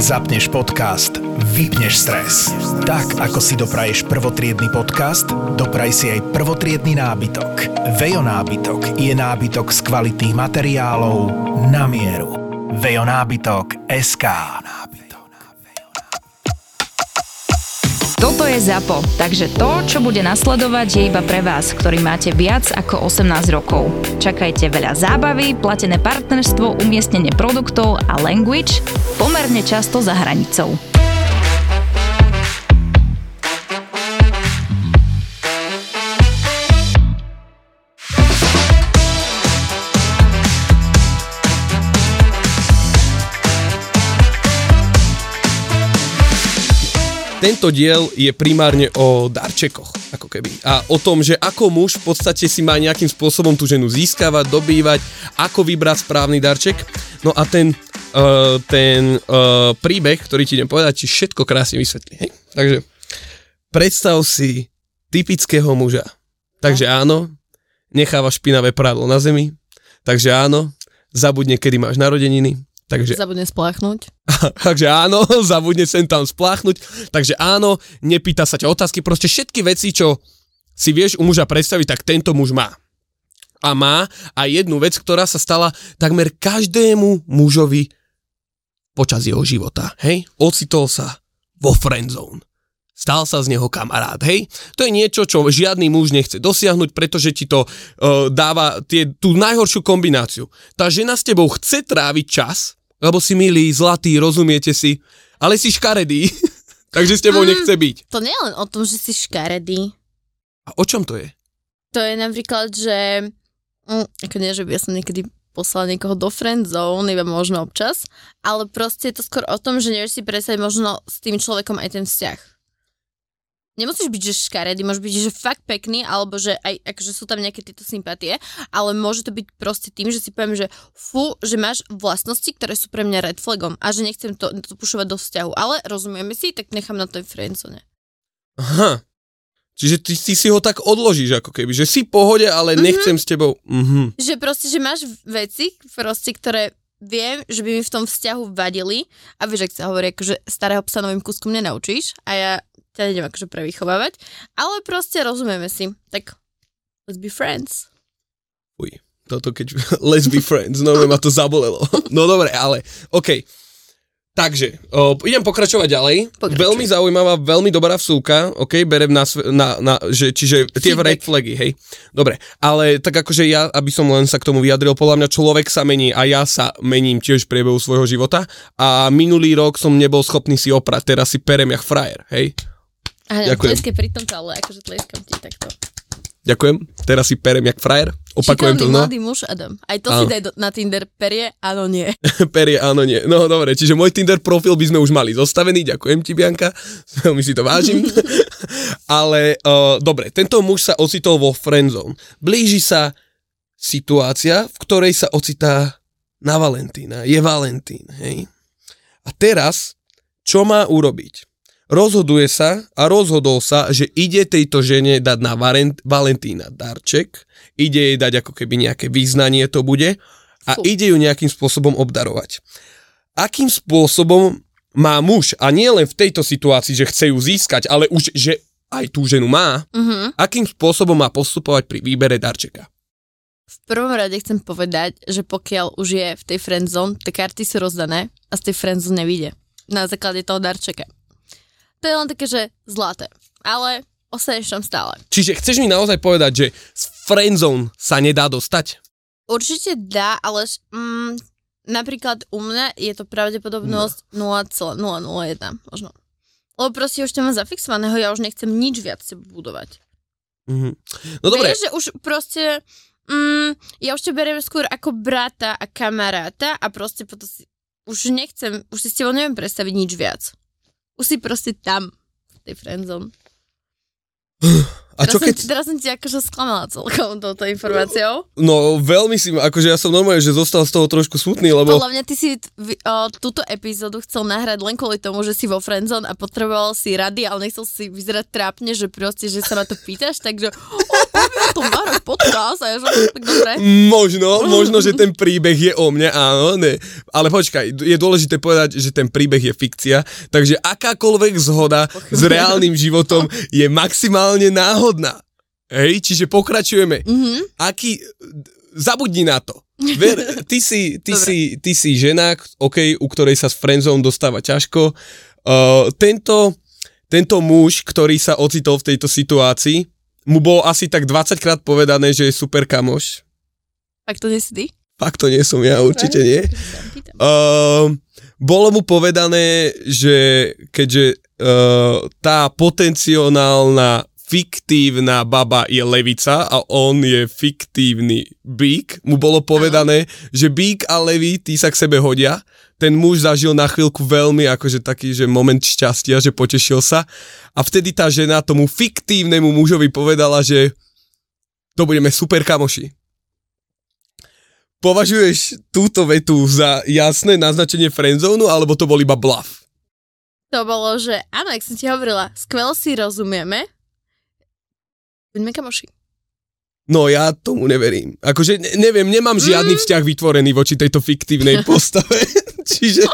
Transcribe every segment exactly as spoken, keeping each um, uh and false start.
Zapneš podcast, vypneš stres. Tak, ako si dopraješ prvotriedny podcast, dopraj si aj prvotriedny nábytok. Vejo nábytok je nábytok z kvalitných materiálov na mieru. Vejo nábytok bodka es ká. Toto je ZAPO, takže to, čo bude nasledovať, je iba pre vás, ktorý máte viac ako osemnásť rokov. Čakajte veľa zábavy, platené partnerstvo, umiestnenie produktov a language pomerne často za hranicou. Tento diel je primárne o darčekoch, ako keby. A o tom, že ako muž v podstate si má nejakým spôsobom tú ženu získavať, dobývať, ako vybrať správny darček. No a ten, uh, ten uh, príbeh, ktorý ti idem povedať, ti všetko krásne vysvetlí. Hej? Takže predstav si typického muža. Takže áno, necháva špinavé prádlo na zemi. Takže áno, zabudne, kedy máš narodeniny. Takže, zabudne spláchnuť. Takže áno, zabudne sem tam spláchnuť. Takže áno, nepýta sa ťa otázky. Proste všetky veci, čo si vieš u muža predstaviť, tak tento muž má. A má aj jednu vec, ktorá sa stala takmer každému mužovi počas jeho života. Hej? Ocitol sa vo friendzone. Stal sa z neho kamarát, hej? To je niečo, čo žiadny muž nechce dosiahnuť, pretože ti to uh, dáva tie, tú najhoršiu kombináciu. Tá žena s tebou chce tráviť čas, lebo si milý, zlatý, rozumiete si, ale si škaredý, takže s tebou mm, nechce byť. To nie je len o tom, že si škaredý. A o čom to je? To je napríklad, že mm, ako nie, že by ja som niekedy poslala niekoho do friendzone, iba možno občas, ale proste je to skôr o tom, že nevieš si predstaviť možno s tým človekom aj ten vzťah. Nemusíš byť, že škaredý, môžeš byť, že fakt pekný, alebo že aj akože sú tam nejaké tieto sympatie, ale môže to byť proste tým, že si poviem, že fú, že máš vlastnosti, ktoré sú pre mňa red flagom a že nechcem to, to pušovať do vzťahu, ale rozumieme si, tak nechám na to aj friendzone. Aha, čiže ty, ty si ho tak odložíš ako keby, že si v pohode, ale mm-hmm. nechcem s tebou. Mhm. Že proste, že máš veci, proste, ktoré viem, že by mi v tom vzťahu vadili a vieš, ak sa hovorí, akože starého psa novým kúskom nenaučíš a ja ťa nejdem akože prevychovávať, ale proste rozumieme si. Tak, let's be friends. Uj, toto keď... let's be friends, no ma to zabolelo. No dobre, ale, okej. Okay. Takže, o, idem pokračovať ďalej. Pokračuj. Veľmi zaujímavá, veľmi dobrá vsúka, ok, berem na, na, na že, čiže tie red flagy, hej. Dobre, ale tak akože ja, aby som len sa k tomu vyjadril, podľa mňa človek sa mení a ja sa mením tiež v priebehu svojho života a minulý rok som nebol schopný si oprať, teraz si perem jak frajer, hej. Aha, tleskej pri tomto, ale akože tleskam ti takto. Ďakujem, teraz si perem jak frajer. Opakujem to znova. Šikovný mladý muž, Adam. Aj to áno. Si daj do, na Tinder, perie, áno, nie. Perie, áno, nie. No dobre, čiže môj Tinder profil by sme už mali zostavený, ďakujem ti, Bianka, veľmi si to vážim. Ale uh, dobre, tento muž sa ocitol vo friendzone. Blíži sa situácia, v ktorej sa ocitá na Valentína. Je Valentín, hej. A teraz, čo má urobiť? Rozhoduje sa a rozhodol sa, že ide tejto žene dať na Valentína darček, ide jej dať ako keby nejaké význanie to bude a Fú. ide ju nejakým spôsobom obdarovať. Akým spôsobom má muž, a nie len v tejto situácii, že chce ju získať, ale už, že aj tú ženu má, uh-huh. akým spôsobom má postupovať pri výbere darčeka? V prvom rade chcem povedať, že pokiaľ už je v tej friendzone, tie karty sú rozdané a z tej friendzone nevyjde na základe toho darčeka. To je len také, že zlaté, ale ostaneš tam stále. Čiže chceš mi naozaj povedať, že z friendzone sa nedá dostať? Určite dá, ale mm, napríklad u mňa je to pravdepodobnosť no. nula celá nula nula jeden možno. Lebo proste už to mám zafixovaného, ja už nechcem nič viac sebe budovať. Mm-hmm. No dobre. Vieš, že už proste, mm, ja už te beriem skôr ako brata a kamaráta a proste potom si, už nechcem, už si s tebou neviem predstaviť nič viac. Už si proste tam, v tej friendzone. A čo teraz, keď... som, teraz som ti akože sklamala celkom touto informáciou. No veľmi si, akože ja som normálne, že zostal z toho trošku smutný, lebo... Podľa mňa ty si v, o, túto epizódu chcel nahrať len kvôli tomu, že si vo friendzone a potreboval si rady, ale nechcel si vyzerať trápne, že proste, že sa na to pýtaš, takže o, poďme o tom nahrať podcast a ja že tak dobre. Možno, možno, že ten príbeh je o mne, áno, ne. Ale počkaj, je dôležité povedať, že ten príbeh je fikcia, takže akákoľvek zhoda s reálnym životom je maximálne náhodná. Hej, čiže pokračujeme. Mm-hmm. Aký... Zabudni na to. Ver, ty si, ty si, ty si žena, okay, u ktorej sa z friendzone dostáva ťažko. Uh, tento, tento muž, ktorý sa ocitol v tejto situácii, mu bolo asi tak dvadsaťkrát povedané, že je super kamoš. Tak to nie si ty? Fakt to nie som ja, určite nie. Uh, bolo mu povedané, že keďže uh, tá potenciálna fiktívna baba je levica a on je fiktívny bík, mu bolo povedané, ano. Že bík a levý, tí sa k sebe hodia. Ten muž zažil na chvíľku veľmi akože taký, že moment šťastia, že potešil sa. A vtedy tá žena tomu fiktívnemu mužovi povedala, že to budeme super kamoši. Považuješ túto vetu za jasné naznačenie friendzone, alebo to bol iba bluff? To bolo, že áno, jak som ti hovorila, skvelo si rozumieme, buďme kamoši. No ja tomu neverím. Akože ne, neviem, nemám žiadny mm. vzťah vytvorený voči tejto fiktívnej postave. Čiže...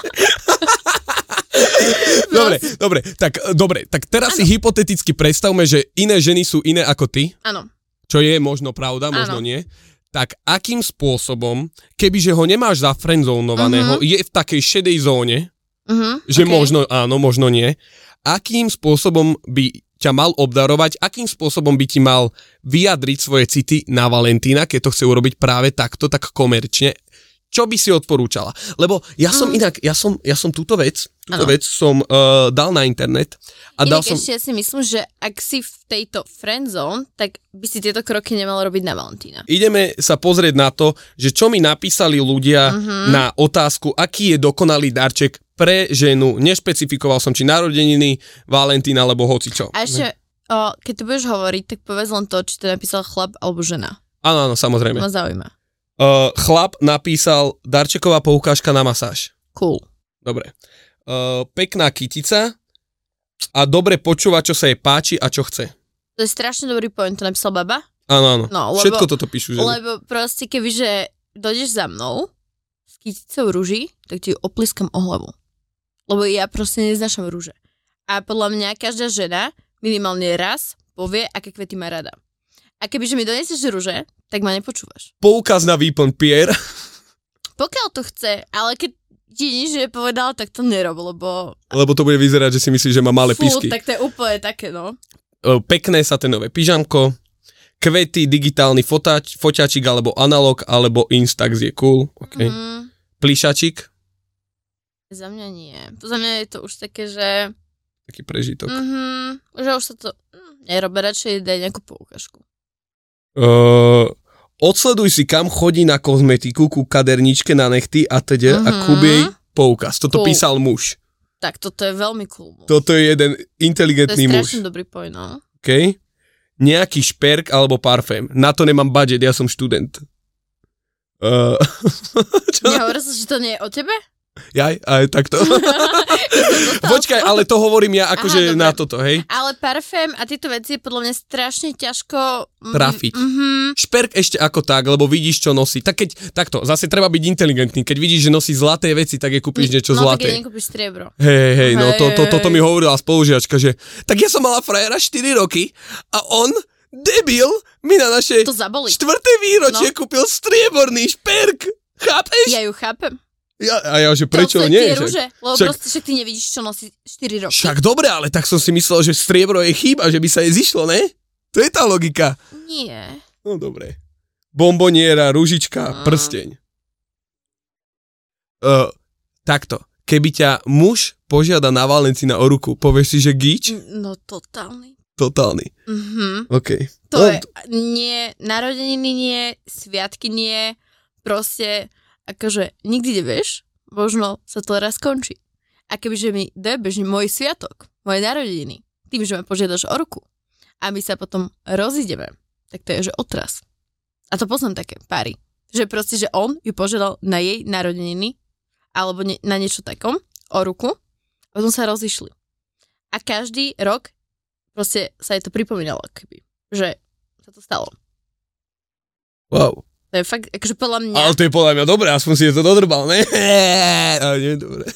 dobre, dobre, tak, dobre, tak teraz ano. Si hypoteticky predstavme, že iné ženy sú iné ako ty. Áno. Čo je možno pravda, možno ano. Nie. Tak akým spôsobom, kebyže ho nemáš zafriendzónovaného, uh-huh. je v takej šedej zóne, uh-huh. že okay. možno áno, možno nie, akým spôsobom by ťa mal obdarovať, akým spôsobom by ti mal vyjadriť svoje city na Valentína, keď to chce urobiť práve takto, tak komerčne, čo by si odporúčala? Lebo ja som mm. inak, ja som, ja som túto vec, túto ano. vec som uh, dal na internet. A inak dal som... ešte ja si myslím, že ak si v tejto friendzone, tak by si tieto kroky nemal robiť na Valentína. Ideme sa pozrieť na to, že čo mi napísali ľudia mm-hmm. na otázku, aký je dokonalý darček pre ženu. Nešpecifikoval som, či narodeniny, Valentín alebo hocičo. A ešte, o, keď to budeš hovoriť, tak povedz len to, či to napísal chlap alebo žena. Áno, áno, samozrejme. Ma zaujíma. Uh, chlap napísal darčeková poukážka na masáž. Cool. Dobre. Uh, pekná kytica a dobre počúvať, čo sa jej páči a čo chce. To je strašne dobrý point, to napísal baba? Áno, áno. No, lebo, všetko toto píšu ženy. Lebo proste, kebyže dojdeš za mnou s kyticou rúží, tak ti ju opliskam o hlavu. Lebo ja proste neznášam rúže. A podľa mňa každá žena minimálne raz povie, aké kvety má rada. A kebyže mi donesieš rúže, tak ma nepočúvaš. Poukaz na výplň pier. Pokiaľ to chce, ale keď ti nič nepovedal, tak to nerob, lebo... Lebo to bude vyzerať, že si myslíš, že má malé Fú, písky. tak to je úplne také, no. Pekné saténové pyžamko, kvety, digitálny fotáč, foťačik, alebo analog, alebo Instax je cool. Okay. Mm. Plíšačik. Za mňa nie. Za mňa je to už také, že... Taký prežitok. Mhm, že už sa to... Nerobe, radšej daj nejakú poukážku. Uh, odsleduj si, kam chodí na kozmetiku, ku kaderničke na nechty a teda uh-huh. a kúp jej poukaz. Toto cool. Písal muž. Tak toto je veľmi cool muž. Toto je jeden inteligentný muž. To je strašne muž. Dobrý point, no. OK. Nejaký šperk alebo parfém. Na to nemám budget, ja som študent. Uh, Nehovoril som, že to nie je o tebe? Jaj, aj takto. Počkaj, ale to hovorím ja akože na toto, hej? Ale parfém a tieto veci je podľa mňa strašne ťažko... trafiť. Mm-hmm. Šperk ešte ako tak, lebo vidíš, čo nosí. Tak keď, takto, zase treba byť inteligentný. Keď vidíš, že nosí zlaté veci, tak je kúpiš niečo no, zlaté. No tak je nekúpiš striebro. Hej, hej, no to, to, toto mi hovorila spolužiačka, že tak ja som mala frajera štyri roky a on... debil mi na naše štvrté výročie no. kúpil strieborný šperk. Chápeš? Ja ju chápem. Ja, a ja, že prečo to nie? Tie rúže, lebo však, proste však ty nevidíš, čo nosí štyri roky. Však dobre, ale tak som si myslel, že striebro je chyba, že by sa jej zišlo, ne? To je tá logika. Nie. No dobre. Bomboniera, rúžička, mm. prsteň. Uh, takto. Keby ťa muž požiada na Valentína o ruku, povieš si, že gíč? No totálny. Totálny. Mhm. OK. To no, je, nie, narodeniny nie, sviatky nie, proste, akože nikdy nevieš, možno sa to raz skončí. A kebyže mi dojebež môj sviatok, moje narodeniny, tým, že ma požiadaš o ruku, a my sa potom rozídeme. Tak to je, že otras. A to poznám také páry. Že proste, že on ju požiadal na jej narodeniny alebo ne, na niečo takom o ruku a potom sa rozišli. A každý rok proste sa jej to pripomínalo, keby, že sa to stalo. Wow. To je fakt, akože podľa mňa... Ale to je podľa mňa dobré, aspoň si je to dodrbal, ne? Ale nie je dobré.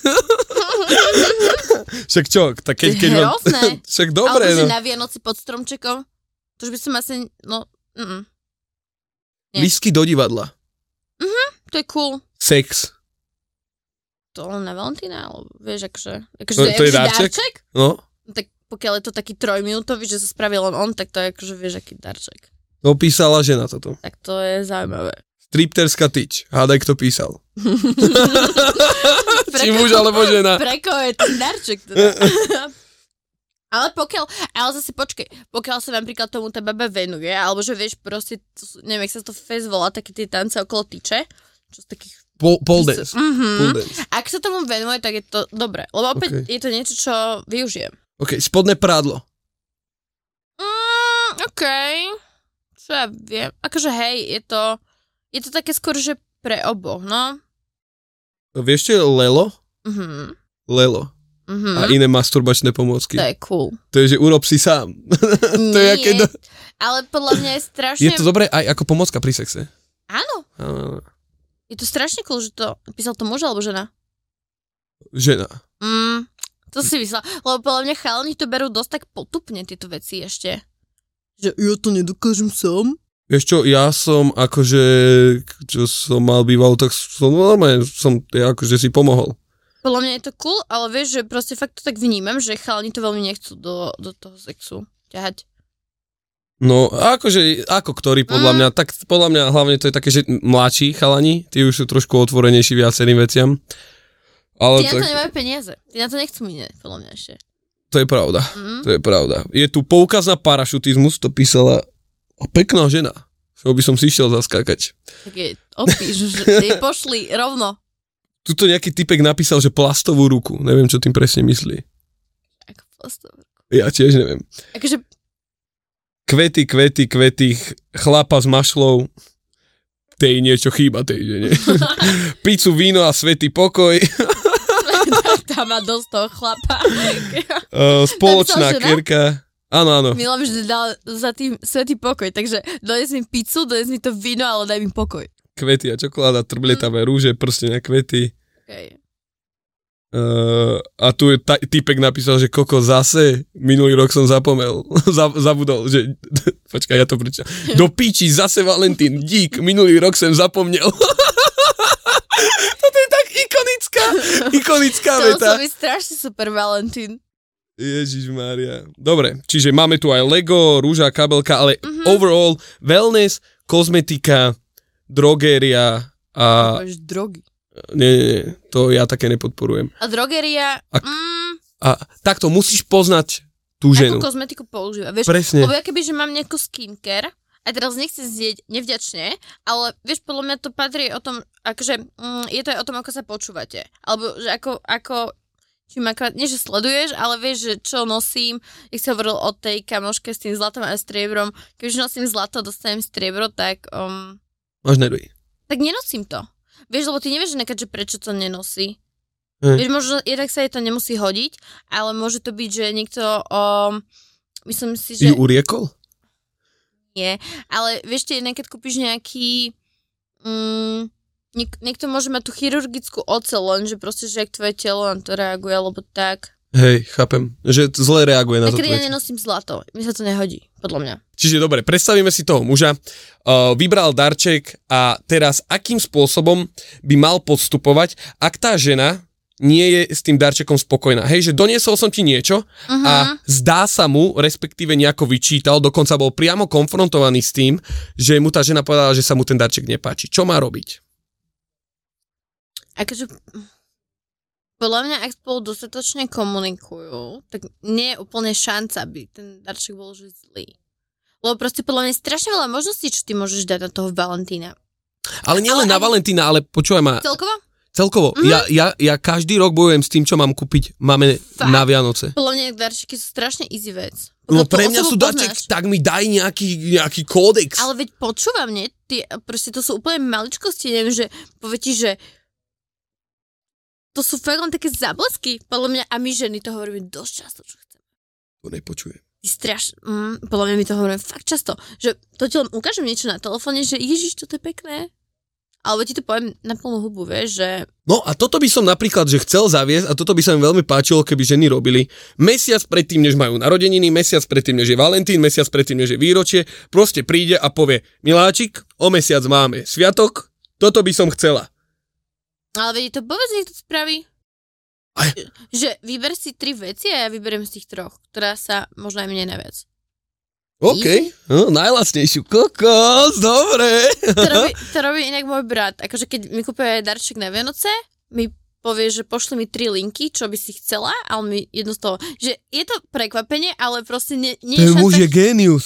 Však čo, tak keď... keď hrozné. Mám... Však dobre, alebo, no. že na Vianoci pod stromčekom, to už by som asi, no, mm Lístky do divadla. Mhm, to je cool. Sex. To len na Valentína, alebo vieš, akože... akože To, to je akože darček? darček? No. Tak pokiaľ je to taký trojminútový, že sa spravil len on, tak to je akože, vieš, aký darček. To písala žena toto. Tak to je zaujímavé. Stripterská tyč. Hádaj, kto písal. Či muž alebo žena. Pre koho je ten darček teda? Ale pokiaľ, ale zase počkej, pokiaľ sa napríklad tomu tá baba venuje, alebo že vieš proste, neviem, jak sa to fest volá, také tie tance okolo tyče, čo z takých... Pole, pole dance. Mm-hmm. Pole dance. Ak sa tomu venuje, tak je to dobre, lebo opäť Okay. je to niečo, čo využijem. OK, spodné prádlo. Mm, OK, čo ja viem, akože hej, je to, je to také skôr, že pre oboch, no. Vieš čo je lelo? Mhm. Lelo. Mhm. A iné masturbačné pomôcky. To je cool. To je, že urob si sám. To je Nie, aké do... ale podľa mňa je strašne... Je to dobré aj ako pomôcka pri sexe. Áno, Áno. je to strašne cool, že to písal to muž alebo žena. Žena. Mm, to si myslela, lebo podľa mňa chalani to berú dosť tak potupne, tieto veci ešte. Že ja to nedokážem sám. Vieš čo, ja som akože, čo som mal býval, tak som normálne, som ja akože si pomohol. Podľa mňa je to cool, ale vieš, že proste fakt to tak vnímam, že chalani to veľmi nechcú do, do toho sexu ťahať. No, akože, ako ktorý podľa Mm. mňa, tak podľa mňa hlavne to je také, že mladší chalani, tí už sú trošku otvorenejší viacerým veciam. Ale Tí tak, na to nemajú peniaze, tí na to nechcú minieť, podľa mňa ešte. to je pravda, Mm. to je pravda. Je tu poukaz na parašutizmus, to písala a pekná žena. Čo by som si išiel zaskákať. Tak je, odpíš, že ty pošli rovno. Tuto nejaký typek napísal, že plastovú ruku. Neviem, čo tým presne myslí. Ako plastovú. Ja tiež neviem. Akože, Kvety, kvety, kvety, ch- chlapa s mašľou. Tej niečo chýba, tej žene. Pizzu, víno a svätý pokoj. tam má dosť toho chlapa. Uh, spoločná Napísal žena? kerka. Áno, áno. Milan vždy dal za tým svätý pokoj, takže dones mi pizzu, dones mi to víno, ale daj mi pokoj. Kvety a čokoláda, trblietavé rúže, prstené kvety. Okay. Uh, a tu je ta- typek napísal, že koko zase, minulý rok som zapomel, zabudol, že, počkaj, ja to prečítam. Do píči, zase Valentín, dík, minulý rok som zapomnel. Toto je tak ikonická, ikonická To veta. musel byť strašne super Valentín. Ježišmária. Dobre, čiže máme tu aj Lego, rúža, kabelka, ale Mhm. overall wellness, kozmetika, drogéria a... Máš drogy. Nie, nie, nie, to ja také nepodporujem. A drogeria, A- mm, A takto musíš poznať tú ženu. akú kozmetiku používa. Vieš, Presne. lebo ja keby, že mám nejakú skincare, a teraz nechcem znieť nevďačne, ale vieš, podľa mňa to patrí o tom, akože, mm, je to aj o tom, ako sa počúvate. Alebo, že ako, ako či ma, nie že sleduješ, ale vieš, že čo nosím, jak si hovoril o tej kamoške s tým zlatom a striebrom, keďže nosím zlato, dostanem striebro, tak, um, Máš neduj. tak nenosím to. Vieš, lebo ty nevieš nekať, že prečo to nenosí. Hm. Vieš, možno jednak sa jej to nemusí hodiť, ale môže to byť, že niekto, um, myslím si, že... Ju uriekol? Nie, ale vieš, ty keď kúpiš nejaký... Mm, niek- niekto môže mať tú chirurgickú oceľ, lenže proste, že ak tvoje telo na to reaguje, alebo tak. Hej, chápem. Že zle reaguje na to. Niekedy ja tvoje- nenosím zlato, mi sa to nehodí, podľa mňa. Čiže dobre, predstavíme si toho muža, uh, vybral darček a teraz akým spôsobom by mal postupovať, ak tá žena nie je s tým darčekom spokojná. Hej, že doniesol som ti niečo Uh-huh. a zdá sa mu, respektíve nejako vyčítal, dokonca bol priamo konfrontovaný s tým, že mu tá žena povedala, že sa mu ten darček nepáči. Čo má robiť? Akože... Podľa mňa, ak spolu dostatočne komunikujú, tak nie je úplne šanca, aby ten darček bol že zlý. Lebo proste podľa mňa je strašne veľa možností, čo ty môžeš dať na toho Valentína. Ale nielen Ale na aj- Valentína, ale počúvaj ma, Celkovo? celkovo, Mhm. ja, ja, ja každý rok bojujem s tým, čo mám kúpiť, máme Fakt? na Vianoce. Podľa mňa darčeky sú strašne easy vec. No pre mňa sú darček, tak mi daj nejaký, nejaký kódex. Ale veď počúvam, nie? Ty, proste to sú úplne maličkosti, neviem, že povie ti, že to sú fakt len také záblesky, podľa mňa, a my ženy to hovoríme dosť často, čo chceme. To nepočujem. Ty straš, mm, podľa mňa my to hovoríme fakt často, že to ti len ukážem niečo na telefóne, že ježiš, toto je pekné. Alebo ti to poviem na plnú hubu, vieš, že... No a toto by som napríklad, že chcel zaviesť a toto by sa mi veľmi páčilo, keby ženy robili mesiac predtým, než majú narodeniny, mesiac predtým, než je Valentín, mesiac predtým, než je výročie, proste príde a povie, miláčik, o mesiac máme sviatok, toto by som chcela. Ale vedieť to povedz, nech to spraví. Aj. Že vyber si tri veci a ja vyberiem z tých troch, ktorá sa možno aj mne najviac. OK, no, najlacnejšiu kokos, dobre. To robí, to robí inak môj brat, akože keď mi kúpuje darček na Vianoce, mi povie, že pošli mi tri linky, čo by si chcela, a on mi jedno z toho, že je to prekvapenie, ale proste nie, nie Ten je muž šanca... je génius.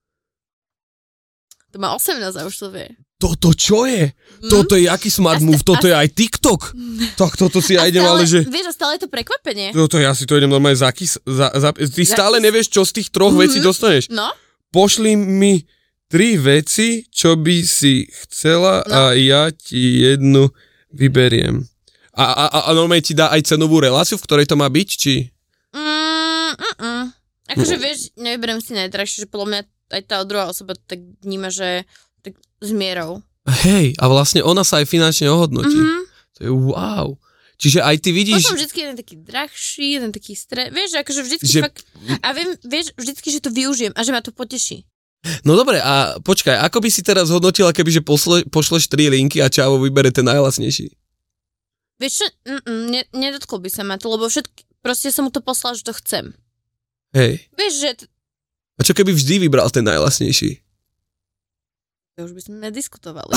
To má osemnásť a už to vie. Toto čo je? Mm. Toto je aký smart sta- move? Toto a... je aj TikTok? Tak toto si ja idem, stále, ale že... Vieš, a stále je to prekvapenie. Toto ja si to idem normálne zakys... Za, za, ty Zakys. stále nevieš, čo z tých troch mm-hmm. vecí dostaneš. No? Pošli mi tri veci, čo by si chcela no. a ja ti jednu vyberiem. A, a, a normálne ti dá aj cenovú reláciu, v ktorej to má byť, či... Mm, mm, mm. Akože vieš, nevyberiem si najdrahšie, že podľa mňa aj tá druhá osoba tak vníma, že tak s mierou. Hej, a vlastne ona sa aj finančne ohodnotí. Mm-hmm. To je wow. Čiže aj ty vidíš... Potom vždycky jeden taký drahší, jeden taký stre... Vieš, akože vždycky že... fakt... A viem, vieš, vždycky, že to využijem a že ma to poteší. No dobre, a počkaj, ako by si teraz hodnotila, kebyže posle, pošleš tri linky a Čavo vybere ten najlacnejší? Vieš čo, ne, nedotkol by sa ma to, lebo všetky... Proste som mu to poslal, že to chcem. Hej. Vieš, že... T- A čo keby vždy vybral ten najlacnejší? To už by sme nediskutovali.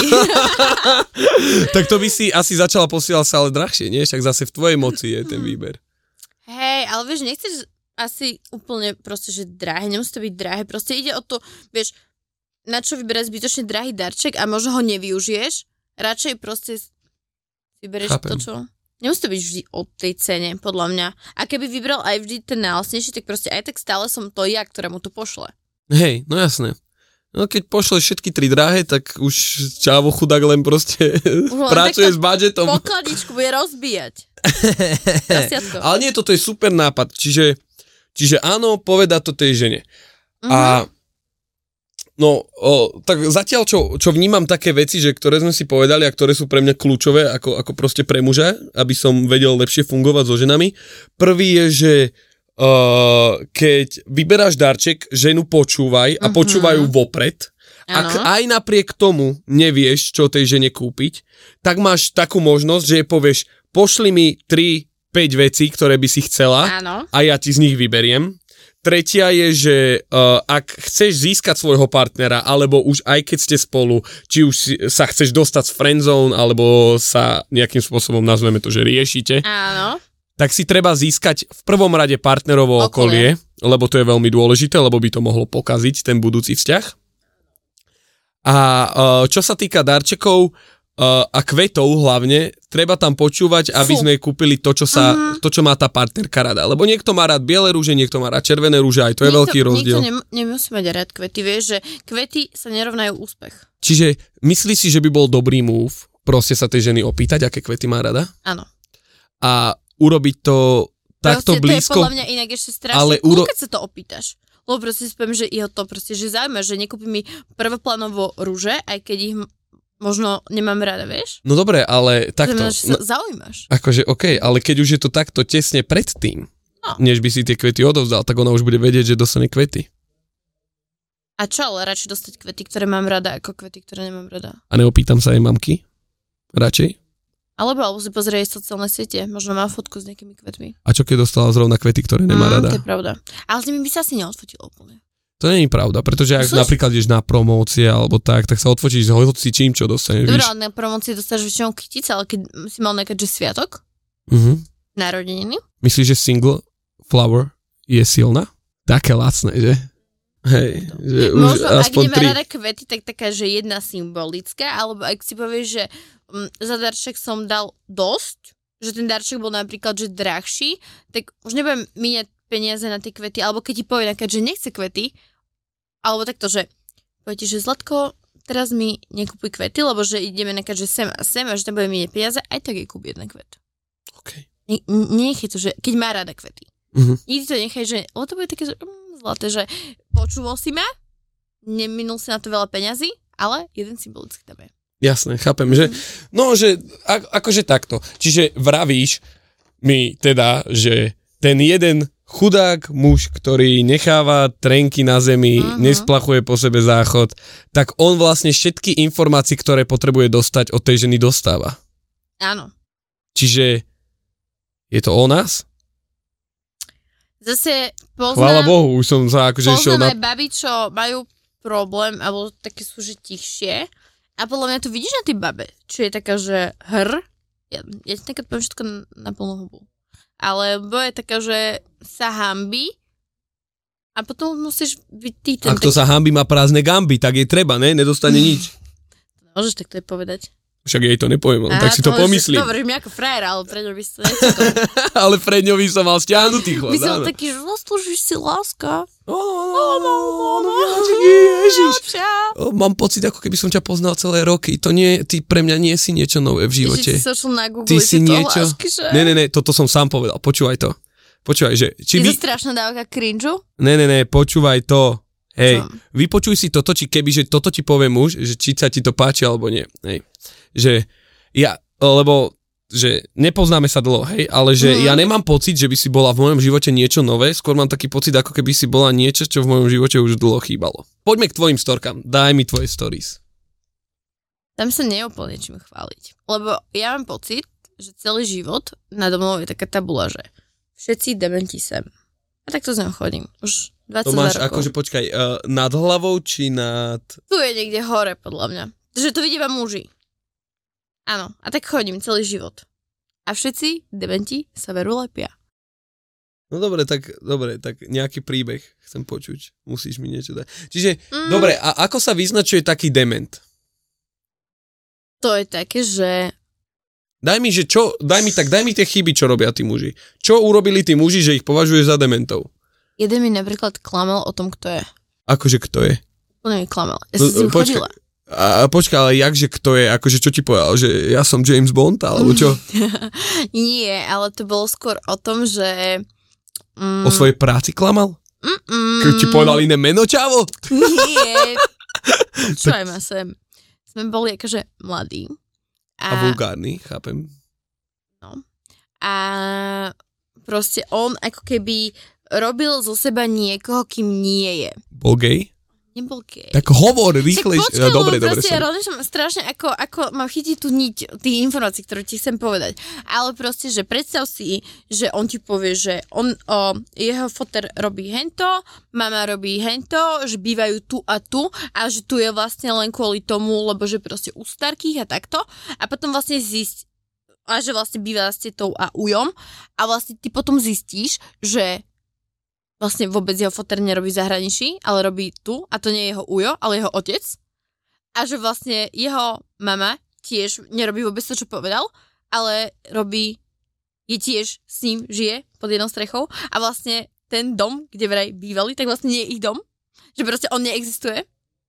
Tak to by si asi začala posielať sa ale drahšie, nie? Však zase v tvojej moci je ten výber. Hej, ale vieš, nechceš asi úplne proste, že drahé, nemusí to byť drahé, proste ide o to, vieš, na čo vyberať zbytočne drahý darček a možno ho nevyužiješ, radšej proste vyberieš Chápem. to, čo... Nemusí to byť vždy o tej cene, podľa mňa. A keby vybral aj vždy ten najlacnejší, tak proste aj tak stále som to ja, ktorá mu to pošle. Hej, no jasné. No keď pošleš všetky tri drahé, tak už Čavo chudák len proste Už pracuje s budžetom. Pokladničku bude rozbíjať. Ale nie, toto je super nápad. Čiže, čiže áno, povedať to tej žene. Uh-huh. A no, o, tak zatiaľ, čo, čo vnímam také veci, že ktoré sme si povedali a ktoré sú pre mňa kľúčové, ako, ako proste pre muža, aby som vedel lepšie fungovať so ženami. Prvý je, že Uh, keď vyberáš darček, ženu počúvaj a uh-huh. počúvajú vopred. Ano. Ak aj napriek tomu nevieš, čo tej žene kúpiť, tak máš takú možnosť, že jej povieš, pošli mi tri päť vecí, ktoré by si chcela ano. A ja ti z nich vyberiem. Tretia je, že uh, ak chceš získať svojho partnera, alebo už aj keď ste spolu, či už si, sa chceš dostať z friendzone, alebo sa nejakým spôsobom nazveme to, že riešite. Áno. Tak si treba získať v prvom rade partnerovo okolie, okolie, lebo to je veľmi dôležité, lebo by to mohlo pokaziť ten budúci vzťah. A uh, čo sa týka darčekov uh, a kvetov hlavne, treba tam počúvať, aby Fú. sme kúpili to čo, sa, uh-huh. to, čo má tá partnerka rada. Lebo niekto má rád biele rúže, niekto má rád červené rúže, aj to je niekto, veľký rozdiel. Niekto nem- nemusí mať rád kvety, vieš, že kvety sa nerovnajú úspech. Čiže myslíš si, že by bol dobrý move proste sa tej ženy opýtať, aké kvety má rada? Áno. A urobiť to takto proste, blízko. To je podľa mňa inak ešte strašne ale cool, uro... keď sa to opýtaš. Lebo proste si poviem, že jeho to proste, že zaujíma, že nekúpi mi prvoplánovo rúže, aj keď ich možno nemám rada, vieš? No dobre, ale takto. Znamená, že sa zaujímaš. Akože okej, okay, ale keď už je to takto tesne pred tým, no. než by si tie kvety odovzdal, tak ona už bude vedieť, že dostane kvety. A čo, ale radšej dostať kvety, ktoré mám rada, ako kvety, ktoré nemám rada. A neopýtam sa jej mamky? Radšej? Alebo, alebo si pozrie aj sociálne siete, možno má fotku s nejakými kvetmi. A čo keď dostala zrovna kvety, ktoré nemá mm, rada? To je pravda. Ale s nimi by sa asi neodfotilo úplne. To nie je pravda, pretože ak Súž... napríklad ideš na promócie alebo tak, tak sa odfotíš s hoci čím, čo dostaneš. Dobre, ale na promócie dostaneš väčšinou kytice, ale keď si mal nejaký, že sviatok, uh-huh. narodeniny. Myslíš, že single flower je silná? Také lacné, že? Hej, že možno, už aspoň ak tri. nemá rada kvety, tak taká, že jedna symbolická, alebo ak si povieš, že um, za darček som dal dosť, že ten darček bol napríklad, že drahší, tak už nebudem míňať peniaze na tie kvety, alebo keď ti povie nakať, že nechce kvety, alebo takto, že povie ti, že Zlatko, teraz mi nekúpuj kvety, lebo že ideme nakať, že sem a sem a že tam bude mi peniaze, aj tak jej kúp jeden kvet. OK. Ne, nechaj to, že keď má rada kvety. Uh-huh. Nikdy to nechaj, že lebo to bude také, že mm, zlaté, že počúval si ma, neminul si na to veľa peňazí, ale jeden symbolický tam je. Jasné, chápem, že no, že a, akože takto. Čiže vravíš mi teda, že ten jeden chudák muž, ktorý necháva trenky na zemi, uh-huh. nesplachuje po sebe záchod, tak on vlastne všetky informácie, ktoré potrebuje dostať od tej ženy, dostáva. Áno. Čiže je to o nás? Zase poznám... Chvála Bohu, už som sa akože išiel na... Poznám aj baby, čo majú problém, alebo také sú, že tichšie. A podľa mňa to vidíš na tej babe, čo je taká, že hr, ja, ja ti nekad poviem všetko na, na plnú hubu. Alebo je taká, že sa hanbí a potom musíš byť ty ten... Ak to tak... sa hanbí, má prázdne gamby, tak jej treba, ne? Nedostane nič. Môžeš takto aj povedať. Však jej to nepoviem, tak si to pomyslím. Dobre, mi ako frajer, ale pre ňo by si to nečakal. Ale pre ňo by som mal stiahnutý chlad. By som taký, že zaslúžiš si láska. No, no, no, no, Ježiš. Mám pocit, ako keby som ťa poznal celé roky. To nie, ty pre mňa nie si niečo nové v živote. Ježiš, ty sa šel na Google, ty si niečo... lásky, že? Ne, ne, ne, toto som sám povedal. Počúvaj to. Počúvaj, že... Či je vy... to strašná dávka cringe-u? Ne, ne, ne, počúvaj to. Hej, Čo? vypočuj si toto, či keby, že toto ti povie muž, že či sa ti to páči, alebo nie. Hej. Že ja, lebo že nepoznáme sa dlho, hej, ale že mm. ja nemám pocit, že by si bola v mojom živote niečo nové, skôr mám taký pocit, ako keby si bola niečo, čo v mojom živote už dlho chýbalo. Poďme k tvojim storkám, daj mi tvoje stories. Tam sa neopol niečím chváliť, lebo ja mám pocit, že celý život nado mnou je taká tabula, že všetci dementi sem. A tak to z ňom chodím, už dvadsaťdva to máš rokov. akože, počkaj, uh, nad hlavou, či nad... Tu je niekde hore, podľa mňa. Že to vidia muži. Áno, a tak chodím celý život. A všetci dementi sa veru lepia. No dobre, tak, dobre, tak nejaký príbeh chcem počuť. Musíš mi niečo dať. Čiže, Mm. dobre, a ako sa vyznačuje taký dement? To je také, že... Daj mi, že čo, daj mi tak, daj mi tie chyby, čo robia tí muži. Čo urobili tí muži, že ich považuje za dementov? Jeden mi napríklad klamal o tom, kto je. Akože kto je? On mi klamal. Ja som s ním Počkaj, chodila. a počkaj, ale jakže kto je? Akože čo ti povedal? Že ja som James Bond, alebo čo? Nie, ale to bolo skôr o tom, že... Mm, O svojej práci klamal? mm, Keď ti povedal iné meno, čavo? Nie. Počúvaj ma sem. Sme boli akože mladí. A vulgárny, chápem. No. A proste on ako keby robil zo seba niekoho, kým nie je. Bol gay? Nebol gay. Tak hovor rýchlejšie. Tak počkaj, Ja, dobre, dobre. proste ja som. rozmýšľam strašne, ako, ako mám chytiť tú niť tých informácií, ktoré ti chcem povedať. Ale proste, že predstav si, že on ti povie, že on, o, jeho foter robí hento, mama robí hento, že bývajú tu a tu a že tu je vlastne len kvôli tomu, lebo že proste u starkých a takto. A potom vlastne zist, a že vlastne býva s tetou a ujom a vlastne ty potom zistíš, že vlastne vôbec jeho foter nerobí v zahraničí, ale robí tu a to nie je jeho ujo, ale jeho otec. A že vlastne jeho mama tiež nerobí vôbec to, čo povedal, ale robí, je tiež s ním, žije pod jednou strechou a vlastne ten dom, kde vraj bývali, tak vlastne nie je ich dom. Že proste on neexistuje.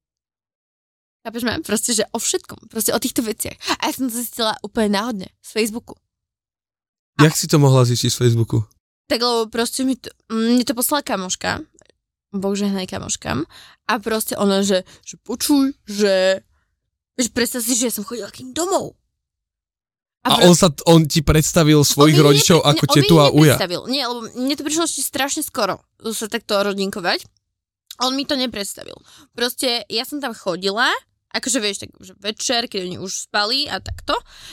Chápeš ma? Proste, že o všetkom. Proste o týchto veciach. A ja som to zistila úplne náhodne z Facebooku. Jak si to mohla zistiť z Facebooku? Tak lebo proste mi to, mne to poslala kamoška, bohužehnaj kamoškam, a proste ona, že, že počuj, že, že predstav si, že ja som chodila k ním domov. A, proste, on sa, on ti predstavil svojich rodičov nepre, ako ne, tetu a uja. Nie, lebo mne to prišlo ešte strašne skoro sa takto rodinkovať. On mi to nepredstavil. Proste ja som tam chodila, akože vieš, tak že večer, keď oni už spali a takto.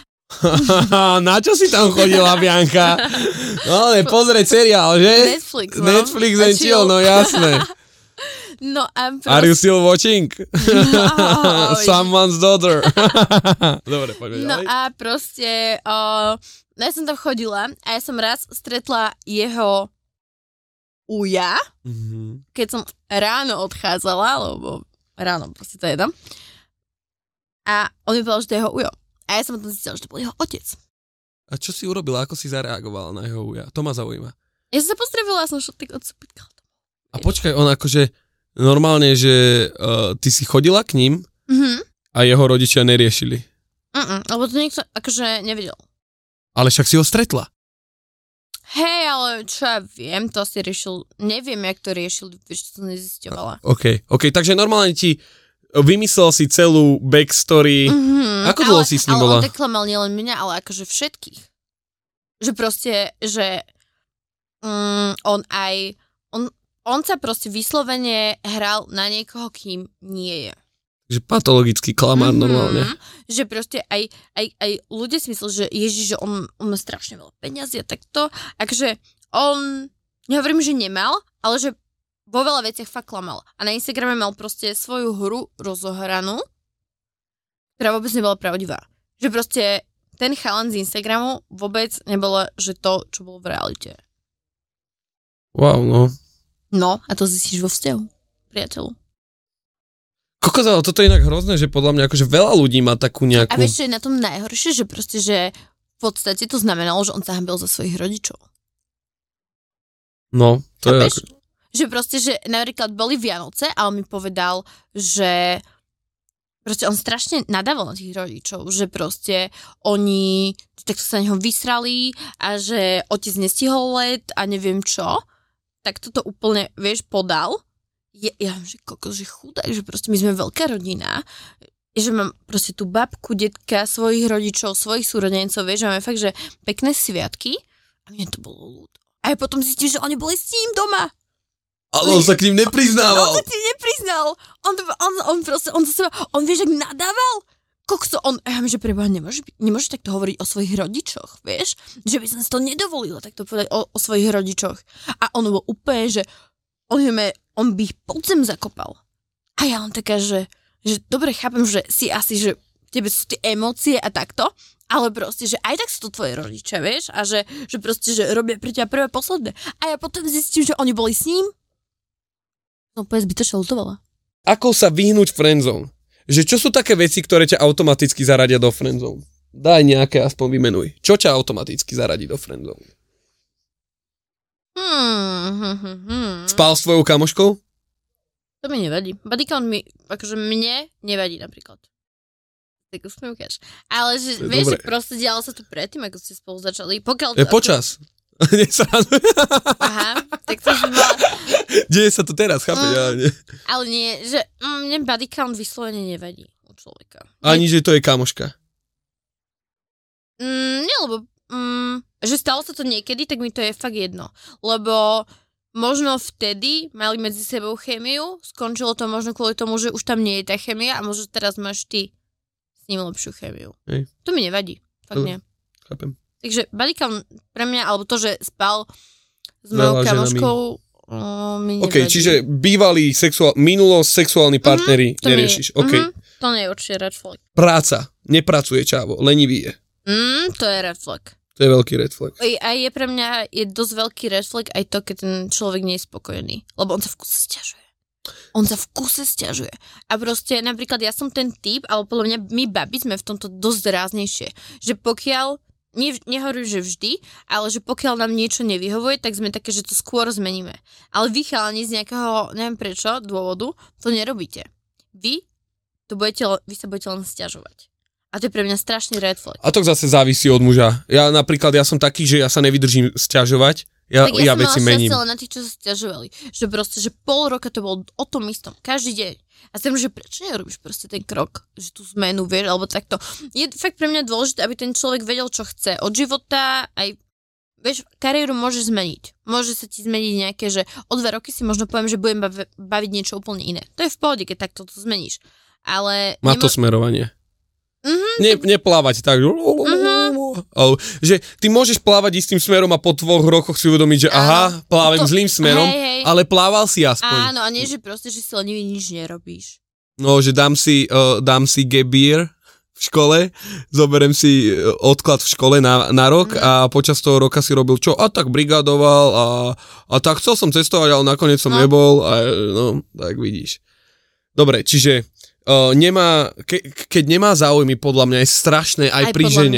Na čo si tam chodila, Bianka? No, ne, pozrieť seriál, že? Netflix, no. Netflix and chill, no jasné. No a proste... Are you still watching? No, Someone's daughter. Dobre, poďme No ďalej. a proste, uh, ja som tam chodila a ja som raz stretla jeho uja, Mhm. keď som ráno odchádzala, lebo ráno proste to je jedno. A on mi povedal, že to je jeho ujo. A ja som potom zistila, že to bol jeho otec. A čo si urobila? Ako si zareagovala na jeho uja? To ma zaujíma. Ja sa pozdravila, ja som šla tak odsupitkala. A počkaj, on akože normálne, že uh, ty si chodila k ním Mhm. a jeho rodičia neriešili. Mm, lebo to niekto akože nevedel. Ale však si ho stretla. Hej, ale čo ja viem, to asi riešil, neviem, jak to riešil, vieš, to som nezisťovala. OK, OK, takže normálne ti vymyslel si celú backstory. Mm-hmm, Ako dlho ale, si s ním ale bola? on deklamal nielen mňa, ale akože všetkých. Že proste, že mm, on aj, on, on sa proste vyslovene hral na niekoho, kým nie je. Že patologický klamár mm-hmm. normálne. Že proste aj, aj, aj ľudia si mysleli, že Ježiš, že on, on má strašne veľa peňazí a takto. Akože on, nehovorím, že nemal, ale že vo veľa veciach fakt klamal. A na Instagrame mal proste svoju hru rozohranú, ktorá vôbec nebola pravdivá. Že proste ten chalan z Instagramu vôbec nebolo, že to, čo bolo v realite. Wow, no. No, a to zistíš vo vzťahu, priateľu. Kokos, ale toto je inak hrozné, že podľa mňa akože veľa ľudí má takú nejakú... A vieš, čo je na tom najhoršie, že proste, že v podstate to znamenalo, že on sa hanbil za svojich rodičov. No, to je ako... Že proste, že napríklad boli Vianoce a on mi povedal, že proste on strašne nadával na tých rodičov, že proste oni takto sa na neho vysrali a že otec nestihol let a neviem čo. Tak toto úplne, vieš, podal. Ja, ja že kokos, že chudák, že proste my sme veľká rodina, že mám proste tú babku, detka, svojich rodičov, svojich súrodencov, vieš, že máme fakt, že pekné sviatky a mne to bolo ľúto. A ja potom zistím, že oni boli s ním doma. Ale on sa k ním nepriznával. On sa k ním nepriznal. On, on, on proste, on sa on vieš, ak nadával. Kokso, on, ja viem, že preboha, nemôže, nemôže takto hovoriť o svojich rodičoch, vieš? Že by som si to nedovolila takto povedať o, o svojich rodičoch. A on bol úplne, že on, on by ich pod zem zakopal. A ja len taká, že, že dobre, chápem, že si asi, že v tebe sú tie emócie a takto, ale proste, že aj tak sú to tvoje rodičia, vieš? A že, že proste, že robia pre teba prvé posledné. A ja potom zistím, že oni boli s ním. No, povedz, by to čo lutovala. Ako sa vyhnúť friendzone? Že čo sú také veci, ktoré ťa automaticky zaradia do friendzone? Daj nejaké, aspoň vymenuj. Čo ťa automaticky zaradí do friendzone? Hmm, hmm, hmm, hmm. Spal s tvojou kamoškou? To mi nevadí. Bodycount mi, akože mne nevadí napríklad. Tak už mi ukáž. Ale že, vieš, že proste dialo sa to predtým, ako ste spolu začali. Pokiaľ to, Je počas. Ako... Aha, tak to už bola... Deje sa to teraz, chápeš? Mm, ale nie. Ale nie, že mm, mne bodycount vyslovene nevadí u človeka. Ani, že to je kamoška. Mm, nie, lebo mm, že stalo sa to niekedy, tak mi to je fakt jedno. Lebo možno vtedy mali medzi sebou chémiu, skončilo to možno kvôli tomu, že už tam nie je tá chémia a možno teraz máš ty s ním lepšiu chémiu. Hej. To mi nevadí, fakt Dobre. nie. Chápem. Takže bodycount pre mňa, alebo to, že spal s mojou kamoškou, uh, mi nevadí. OK, čiže bývalý sexuál, minulosť, sexuálni partneri mm-hmm, neriešiš. Nie, OK. Mm-hmm, to nie je určite red flag. Práca. Nepracuje čávo. Lenivý je. Mm, to je red flag. To je veľký red flag. A je pre mňa je dosť veľký red flag aj to, keď ten človek nie je spokojný. Lebo on sa v kuse sťažuje. On sa v kuse sťažuje. A proste, napríklad, ja som ten typ, ale podľa mňa my babi sme v tomto dosť ráznejšie. Že pokiaľ, ne, nehovorím, že vždy, ale že pokiaľ nám niečo nevyhovuje, tak sme také, že to skôr zmeníme. Ale vy chalani z nejakého, neviem prečo, dôvodu, to nerobíte. Vy, to budete, vy sa budete len sťažovať. A to je pre mňa strašný red flag. A to zase závisí od muža. Ja napríklad, ja som taký, že ja sa nevydržím sťažovať. Ja, tak ja, ja veci mením. Tak ja som mala na tých, čo sa sťažovali. Že proste, že pol roka to bolo o tom istom. Každý deň. A som, že prečo nerobíš proste ten krok? Že tú zmenu, vieš, alebo takto. Je fakt pre mňa dôležité, aby ten človek vedel, čo chce od života. Aj, vieš, kariéru môžeš zmeniť. Môže sa ti zmeniť nejaké, že o dva roky si možno poviem, že budem baviť niečo úplne iné. To je v pohode, keď takto to zmeníš. Ale... Má nemo- to smerovanie. Mm-hmm, Ne, neplávať tak, mm-hmm. že ty môžeš plávať istým smerom a po dvoch rokoch si uvedomiť, že áno, aha, plávem to, zlým smerom, hej, hej. ale plával si aspoň. Áno, a nie, že proste, že si lenivý nič nerobíš. No, že dám si, uh, dám si gap year v škole, zoberiem si odklad v škole na, na rok mm. a počas toho roka si robil čo? A tak brigadoval a, a tak chcel som cestovať, ale nakoniec som no. nebol a no, tak vidíš. Dobre, čiže Uh, nemá, ke, keď nemá záujmy, podľa mňa je strašné aj, aj pri žene. Mňa.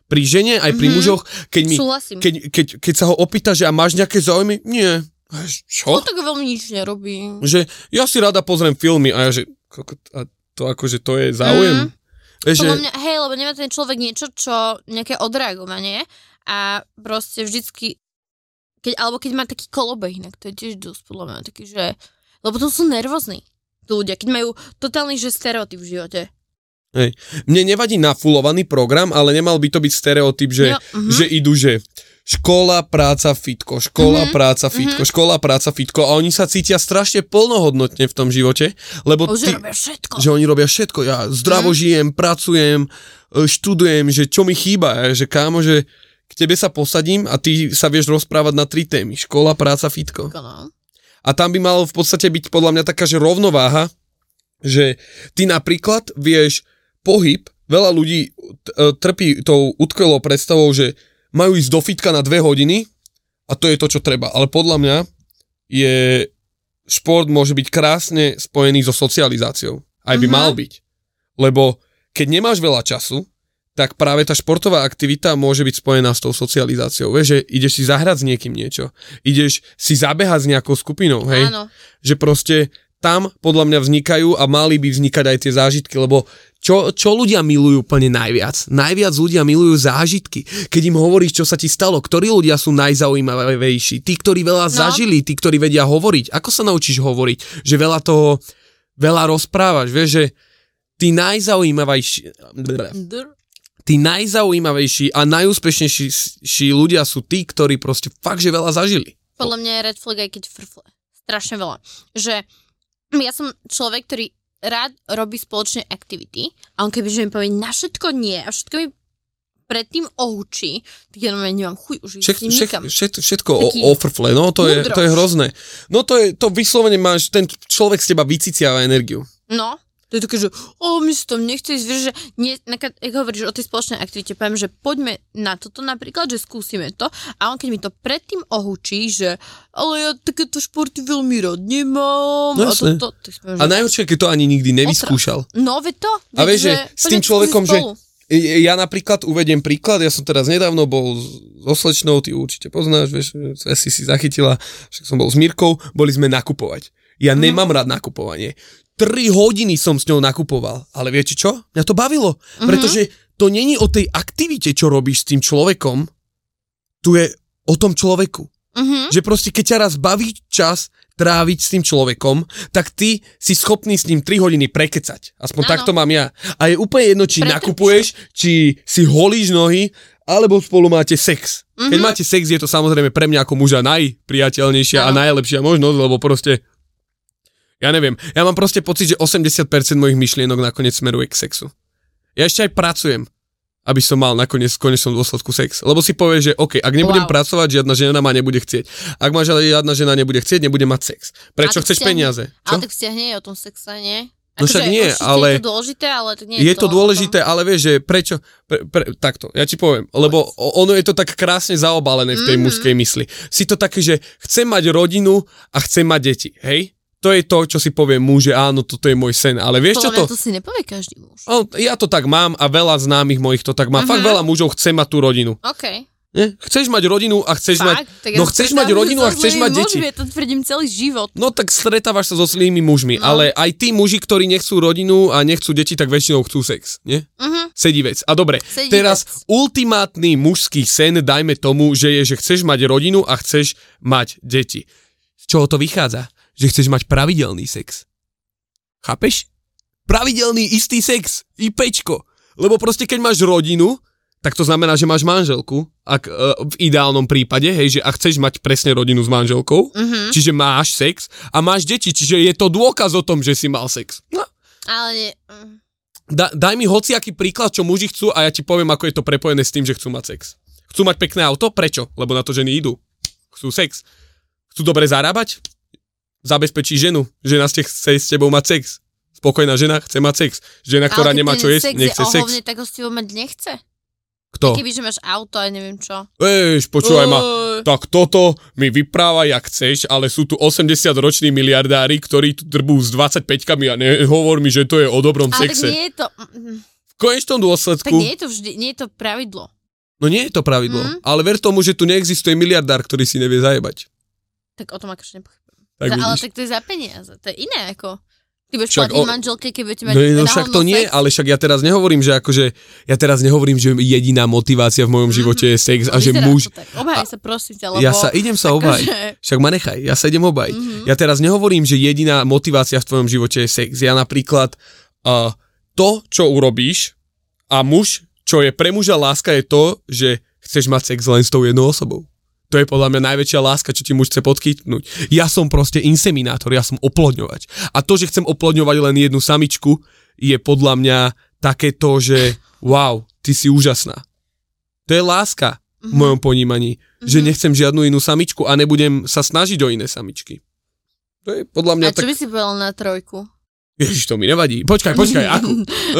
Pri žene, aj pri mm-hmm. mužoch, keď, mi, keď, keď, keď sa ho opýta, že a máš nejaké záujmy? Nie. Čo? On tak veľmi nič nerobí. Že ja si rada pozriem filmy a ja že, a to akože to je záujem? Mm. Vieš, Podľa že... mňa, hej, lebo nemá ten človek niečo, čo nejaké odreagovanie a proste vždycky, keď, alebo keď má taký kolobeh, inak to je tiež dosť podľa mňa taký, že, lebo to sú nervózni ľudia, keď majú totálny, že stereotyp v živote. Hej. Mne nevadí nafulovaný program, ale nemal by to byť stereotyp, že, no, uh-huh. že idú, že škola, práca, fitko, škola, uh-huh. práca, fitko, uh-huh. škola, práca, fitko a oni sa cítia strašne plnohodnotne v tom živote, lebo ty, robia všetko. Že oni robia všetko, ja zdravo uh-huh. žijem, pracujem, študujem, že čo mi chýba, že kámo, že k tebe sa posadím a ty sa vieš rozprávať na tri témy, škola, práca, fitko. No. A tam by malo v podstate byť podľa mňa taká, že rovnováha, že ty napríklad vieš pohyb, veľa ľudí trpí tou utkvelou predstavou, že majú ísť do fitka na dve hodiny a to je to, čo treba. Ale podľa mňa je šport môže byť krásne spojený so socializáciou. Aj by mm-hmm. mal byť. Lebo keď nemáš veľa času, tak práve tá športová aktivita môže byť spojená s tou socializáciou. Vieš, že ideš si zahrať s niekým niečo. Ideš si zabehať s nejakou skupinou, hej? Áno. Že proste tam podľa mňa vznikajú a mali by vznikať aj tie zážitky, lebo čo, čo ľudia milujú úplne najviac? Najviac ľudia milujú zážitky. Keď im hovoríš, čo sa ti stalo, ktorí ľudia sú najzaujímavejší? Tí, ktorí veľa no. zažili, tí, ktorí vedia hovoriť. Ako sa naučíš hovoriť? Že veľa toho, veľa rozprávaš, vieš, že tí najzaujímavejší... Tí najzaujímavejší a najúspešnejší ľudia sú tí, ktorí proste fakt, že veľa zažili. Podľa mňa je red flag aj keď frfle. Strašne veľa. Že ja som človek, ktorý rád robí spoločné aktivity a on kebyže mi povie na všetko nie a všetko mi predtým ohúči, tak ja nemám chuj už ísť s nikam. Všetko, všetko o, o frfle, no to je, to je hrozné. No to je, to vyslovene máš, ten človek z teba vyciciava energiu. No. To je také, že o, my si tam nechce ísť, vieš, že nie, nakad, jak hovoríš o tej spoločnej aktivite, poviem, že poďme na toto napríklad, že skúsime to a on keď mi to predtým ohúčí, že ale ja takéto športy veľmi rád nemám. No, a to, to, to, poviem, a najhoršie, keď to ani nikdy nevyskúšal. No, veď to. A vieš, že s tým človekom, že ja napríklad uvediem príklad, ja som teraz nedávno bol so slečnou, ty určite poznáš, vieš, si si zachytila, však som bol s Mirkou, boli sme nakupovať. Ja mm. nemám rád nakupovanie. Tri hodiny som s ňou nakupoval. Ale viete čo? Mňa to bavilo. Mm-hmm. Pretože to není o tej aktivite, čo robíš s tým človekom. Tu je o tom človeku. Mm-hmm. Že proste, keď ťa raz baví čas tráviť s tým človekom, tak ty si schopný s ním tri hodiny prekecať. Aspoň ano. Takto mám ja. A je úplne jedno, či Preto... nakupuješ, či si holíš nohy, alebo spolu máte sex. Mm-hmm. Keď máte sex, je to samozrejme pre mňa ako muža najpriateľnejšia ano. A najlepšia možnosť, lebo proste ja neviem, ja mám proste pocit, že osemdesiat percent mojich myšlienok nakoniec smeruje k sexu. Ja ešte aj pracujem, aby som mal nakoniec v konečnom dôsledku sex. Lebo si povieš, že OK, ak nebudem wow. pracovať, žiadna žena ma nebude chcieť. Ak ma žiadna žena nebude chcieť, nebude mať sex. Prečo chceš stiahne, peniaze? Čo? Ale tak vzťah nie je o tom sexe, nie? No však nie, ale... Je to dôležité, ale to nie je, je to... to dôležité, ale vieš, že prečo... Pre, pre, takto, ja ti poviem, lebo ono je to tak krásne zaobalené v tej mm-hmm. mužskej mysli. Si to také, že chcem mať rodinu a chcem mať deti, hej? To je to, čo si povie muž, že áno, toto je môj sen, ale vieš čo to... to si nepovie každý muž. No, ja to tak mám a veľa známych mojich to tak má. Uh-huh. Fakt veľa mužov chce mať tú rodinu. OK. Nie? Chceš mať rodinu a chceš Fakt? mať... No chceš mať rodinu a chceš mať deti. Ja to tvrdím celý život. No tak stretávaš sa so zlými mužmi, no. ale aj tí muži, ktorí nechcú rodinu a nechcú deti, tak väčšinou chcú sex, nie? Uh-huh. Sedí vec. A dobre, Sedí teraz vec. Ultimátny mužský sen, dajme tomu, že je, že chceš mať rodinu a chceš mať deti. Z čoho to vychádza? Že chceš mať pravidelný sex. Chápeš? Pravidelný istý sex. IPčko. Lebo proste keď máš rodinu, tak to znamená, že máš manželku. Ak, e, v ideálnom prípade, hej, že ak chceš mať presne rodinu s manželkou, mm-hmm. čiže máš sex a máš deti, čiže je to dôkaz o tom, že si mal sex. No. Ale nie... Da, daj mi hociaký príklad, čo muži chcú a ja ti poviem, ako je to prepojené s tým, že chcú mať sex. Chcú mať pekné auto? Prečo? Lebo na to ženy idú. Chcú sex. Chcú dobre zarábať? Zabezpečí ženu. Žena chce s tebou mať sex. Spokojná žena chce mať sex. Žena, ktorá nemá čo jesť, nechce sex. Ale keď tak ho s tebou mať nechce. Kto? Kebyže máš auto, aj neviem čo. Eš, počúvaj uh. ma. Tak toto mi vypráva, jak chceš, ale sú tu osemdesiatroční miliardári, ktorí tu drbú s dvadsaťpäťkami a nehovor mi, že to je o dobrom ale sexe. Ale tak nie je to... V konečnom dôsledku... Tak nie je to vždy, nie je to pravidlo. No nie je to pravidlo, mm. ale ver tomu, že tu neexistuje miliardár, ktorý si nevie zajebať. Tak o tom akože nepochybujem. Tak ale vidíš. tak to je za peniaze, to je iné ako... Ty budeš Však platiť o... manželke, keď budete mať no, no však to nie, sex. ale však ja teraz nehovorím, že akože, ja teraz nehovorím, že jediná motivácia v mojom mm-hmm. živote je sex a no, že muž... Obhaj sa prosím ťa, lebo... Ja sa idem sa obhajiť, že... však ma nechaj, ja sa idem obhajiť. Mm-hmm. Ja teraz nehovorím, že jediná motivácia v tvojom živote je sex. Ja napríklad uh, to, čo urobíš a muž, čo je pre muža láska je to, že chceš mať sex len s tou jednou osobou. To je podľa mňa najväčšia láska, čo ti muž chce podchytnúť. Ja som proste inseminátor, ja som oplodňovač. A to, že chcem oplodňovať len jednu samičku, je podľa mňa takéto, že wow, ty si úžasná. To je láska v mojom ponímaní, mm-hmm. že nechcem žiadnu inú samičku a nebudem sa snažiť o iné samičky. To je podľa mňa a čo tak... by si povedal na trojku? Ježiš, to mi nevadí. Počkaj, počkaj, akú?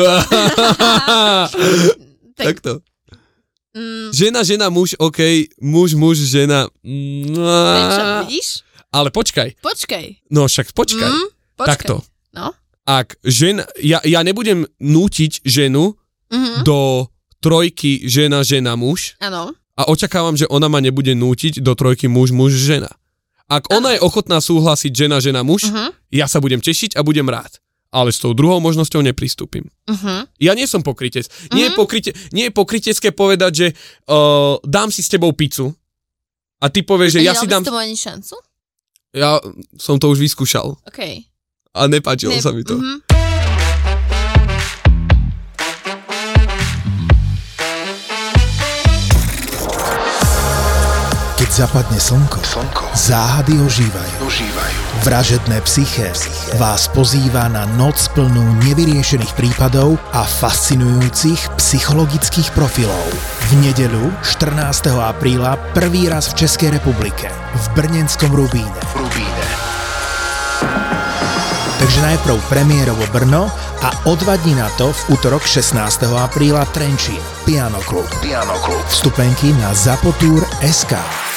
Takto. Mm. Žena, žena, muž, okej, okay. muž, muž, žena. Prečo, vidíš? Ale počkaj. Počkaj. No však počkaj. Mm, počkaj. Takto. No. Ak žena, ja, ja nebudem nútiť ženu mm-hmm. do trojky žena, žena, muž. Áno. A očakávam, že ona ma nebude nútiť do trojky muž, muž, žena. Ak ano. Ona je ochotná súhlasiť žena, žena, muž, uh-huh. ja sa budem tešiť a budem rád. Ale s tou druhou možnosťou nepristúpim. Uh-huh. Ja nie som pokrytec. Uh-huh. Nie, je pokryte, nie je pokrytecké povedať, že uh, dám si s tebou pizzu a ty povieš, že ja si dám... Nedal by s tebou ani šancu? Ja som to už vyskúšal. OK. A nepáčilo ne- sa mi to. Uh-huh. Keď zapadne slnko, slnko. Záhady ožívajú. ožívajú. Vražedné psyché vás pozýva na noc plnú nevyriešených prípadov a fascinujúcich psychologických profilov. V nedeľu štrnásteho apríla prvý raz v Českej republike v brnenskom Rubíne. Rubíne. Takže najprv premiérovo Brno a o dva dní na to v útorok šestnásteho apríla Trenčín. Piano Klub. Piano Klub. Vstupenky na zapotur bodka es ká.